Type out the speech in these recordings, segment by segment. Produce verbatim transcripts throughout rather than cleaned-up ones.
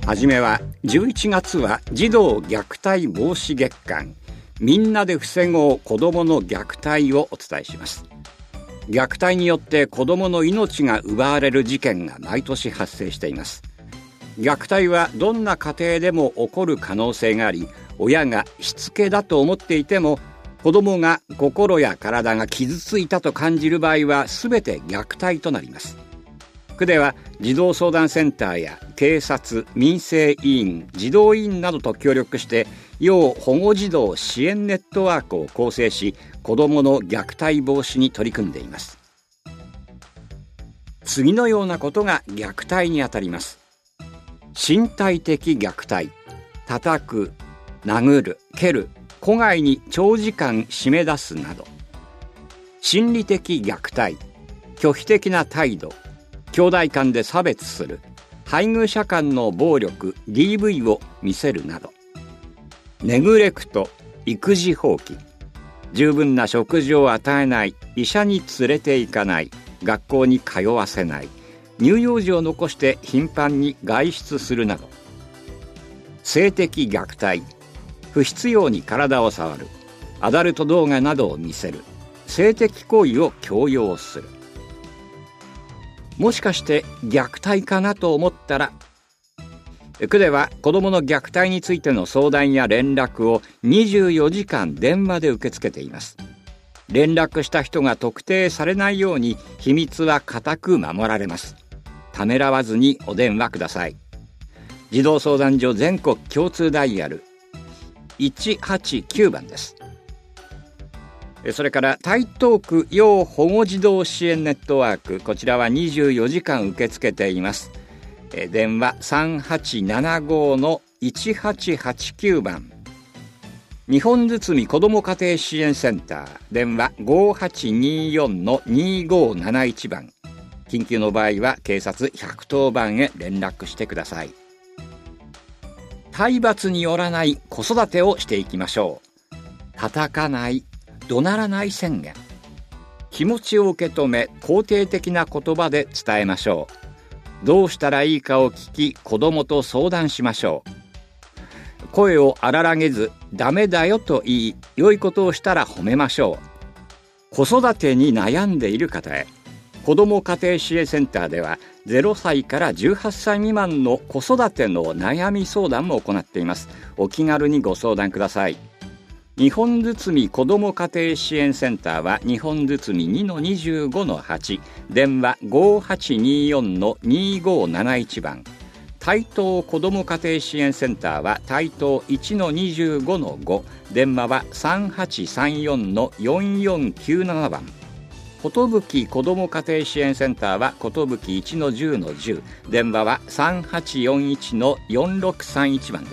はじめはじゅういちがつは児童虐待防止月間、みんなで防ごう子どもの虐待をお伝えします。虐待によって子どもの命が奪われる事件が毎年発生しています。虐待はどんな家庭でも起こる可能性があり、親がしつけだと思っていても子どもが心や体が傷ついたと感じる場合は全て虐待となります。区では児童相談センターや警察、民生委員、児童委員などと協力して要保護児童支援ネットワークを構成し、子どもの虐待防止に取り組んでいます。次のようなことが虐待にあたります。身体的虐待、叩く、殴る、蹴る、戸外に長時間締め出すなど。心理的虐待、拒否的な態度、兄弟間で差別する、配偶者間の暴力 ディーブイ を見せるなど。ネグレクト、育児放棄、十分な食事を与えない、医者に連れて行かない、学校に通わせない、乳幼児を残して頻繁に外出するなど。性的虐待、不必要に体を触る、アダルト動画などを見せる、性的行為を強要する。もしかして虐待かなと思ったら、区では子どもの虐待についての相談や連絡をにじゅうよじかん電話で受け付けています。連絡した人が特定されないように秘密は固く守られます。ためらわずにお電話ください。児童相談所全国共通ダイヤルいちはちきゅうばんです。それから台東区要保護児童支援ネットワーク、こちらはにじゅうよじかん受け付けています。電話さんはちななごのいちはちはちきゅうばん。日本堤子ども家庭支援センター、電話ごはちによんのにごなないちばん。緊急の場合は警察ひゃくとおばんへ連絡してください。体罰によらない子育てをしていきましょう。叩かない、怒鳴らない宣言。気持ちを受け止め、肯定的な言葉で伝えましょう。どうしたらいいかを聞き、子供と相談しましょう。声を荒らげず、ダメだよと言い、良いことをしたら褒めましょう。子育てに悩んでいる方へ、子ども家庭支援センターではゼロさいからじゅうはっさい未満の子育ての悩み相談も行っています。お気軽にご相談ください。日本堤子ども家庭支援センターは日本堤 にのにじゅうごのはち、電話ごはちによんのにごなないちばん。台東子ども家庭支援センターは台東 いちのにじゅうごのご、電話はさんはちさんよんのよんよんきゅうななばん。ことぶき子ども家庭支援センターはことぶきいちのじゅうのじゅう、電話はさんはちよんいちのよんろくさんいちばんです。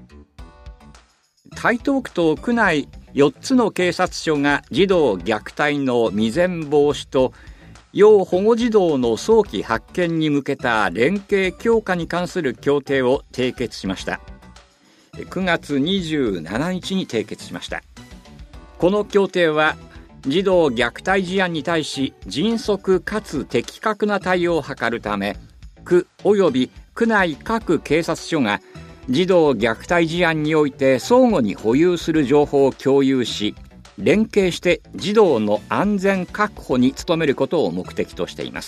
台東区と区内よっつの警察署が児童虐待の未然防止と要保護児童の早期発見に向けた連携強化に関する協定を締結しました。くがつにじゅうしちにちに締結しました。この協定は児童虐待事案に対し迅速かつ的確な対応を図るため、区及び区内各警察署が児童虐待事案において相互に保有する情報を共有し、連携して児童の安全確保に努めることを目的としています。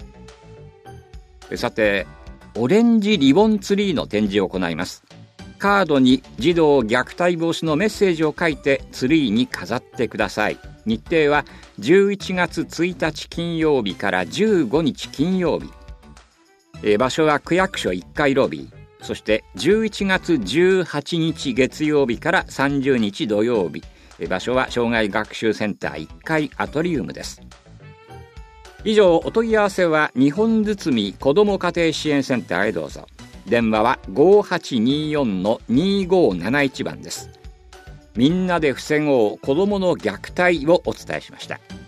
さて、オレンジリボンツリーの展示を行います。カードに児童虐待防止のメッセージを書いてツリーに飾ってください。日程はじゅういちがつついたち金曜日からじゅうごにち金曜日。え場所は区役所いっかいロビー。そしてじゅういちがつじゅうはちにち月曜日からさんじゅうにち土曜日。場所は障害学習センターいっかいアトリウムです。以上、お問い合わせは日本堤子ども家庭支援センターへどうぞ。電話はごはちによんのにごなないちばんです。みんなで防ごう子どもの虐待をお伝えしました。